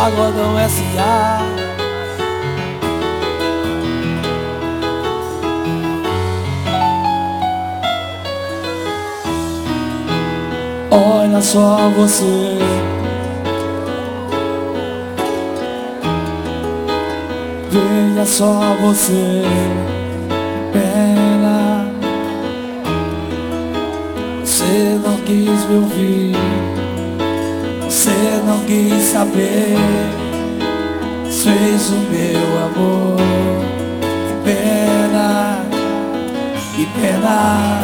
Pagodão S.A. Olha só você, veja só você, pena. Você não quis me ouvir, você não quis saber, fez o meu amor. Que pena, que pena.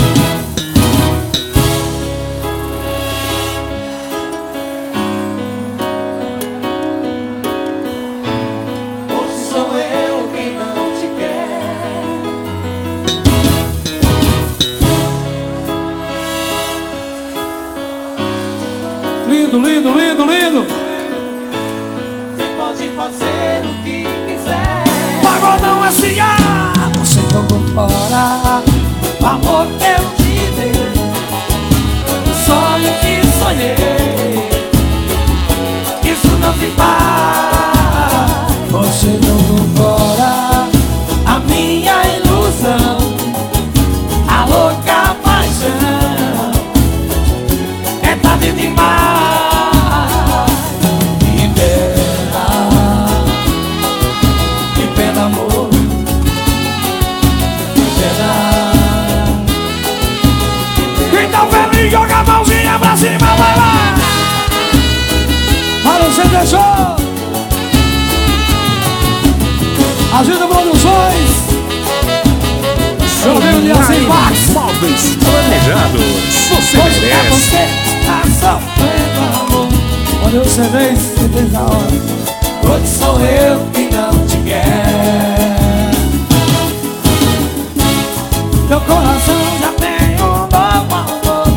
Lindo, lindo, lindo, lindo. Você pode fazer o que quiser. Pagodão S.A. Você jogou fora o amor que eu te dei, o sonho que sonhei. Isso não se faz. Você jogou fora a minha ilusão, a louca paixão. É tarde demais. Joga a mãozinha pra cima, vai lá! Para o CD Show! Agita Produções! Eu venho de assim, Max! Móveis planejados! Você merece! Você tá sofrendo, amor. Olha o CD, você fez a hora. Hoje sou eu que não te quero. Meu coração já tem um novo amor.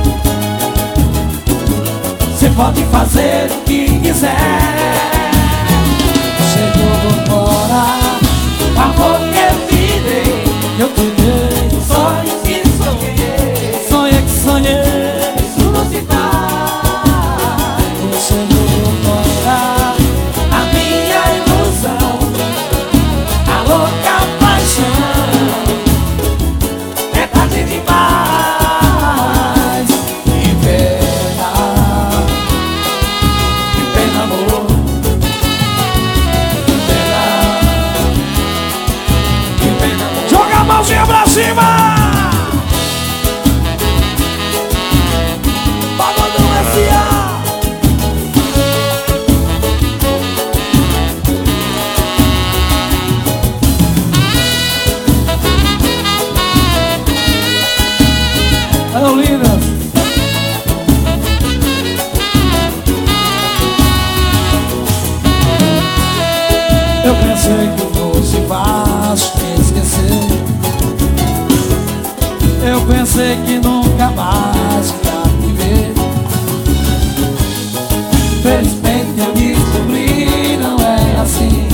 Você pode fazer o que quiser. Você jogou fora o amor que eu te dei. Eu te dei os sonhos que sonhei. Sonhei que sonhei. Isso não se faz. Você jogou fora A minha ilusão, a louca paixão. é tarde demais. Que pena, amor. Que pena, amor. Joga a mãozinha pra cima. Pagodão S.A. Alô, lindas. Eu pensei que fosse fácil me esquecer. Eu pensei que nunca mais ia me ver. Felizmente eu descobri, não é assim.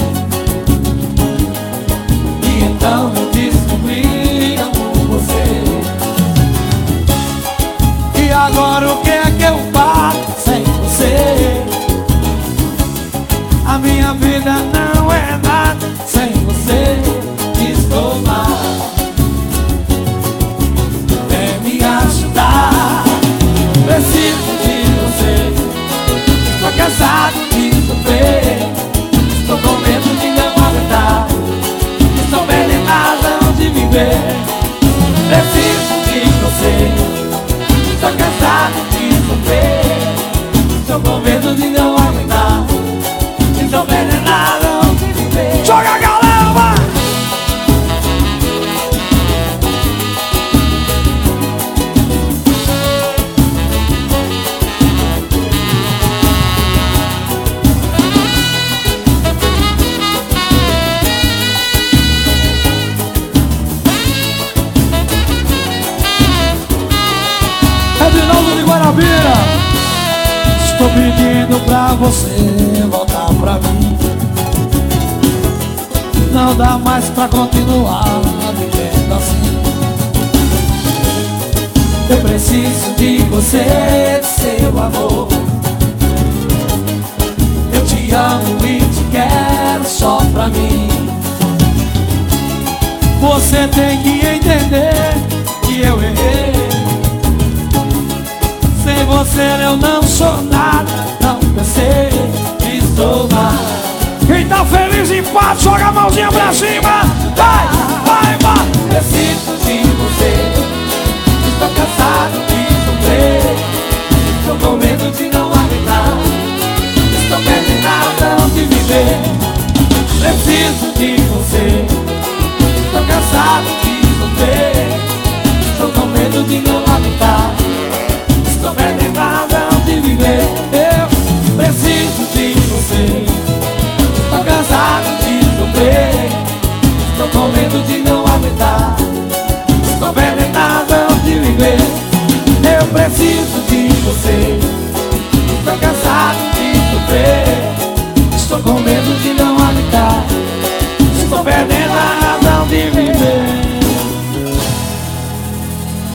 E então eu descobri, amo você. E agora o que é que eu faço sem você? A minha vida não é nada sem você. Estou mal, vem me ajudar. Preciso de você. Estou cansado de sofrer. Estou com medo de não aguentar. Estou perdendo a razão de viver. Preciso de você. Estou cansado de sofrer. Estou com medo de não aguentar. Estou perdendo a razão de viver. Joga a galera, vai! É de novo de Guarabira. Estou pedindo pra você voltar pra mim. Não dá mais pra continuar vivendo assim. Eu preciso de você, de seu amor. Eu te te amo e te quero só pra mim. Você tem que entender que eu errei. Sem você eu não sou nada, não pensei, estou mal. Quem tá feliz em paz, joga a mãozinha pra cima. Vai, vai, vai. Preciso de você. Estou cansado de sofrer. Estou com medo de não aguentar. Estou perdendo a razão de viver. Preciso de você. Estou cansado de sofrer. Estou com medo de não aguentar. Estou perdendo a razão de viver. Eu preciso de você. Estou cansado de sofrer. Estou com medo de não aguentar. Estou perdendo a razão de viver. Eu preciso de você. Estou cansado de sofrer. Estou com medo de não aguentar. Estou perdendo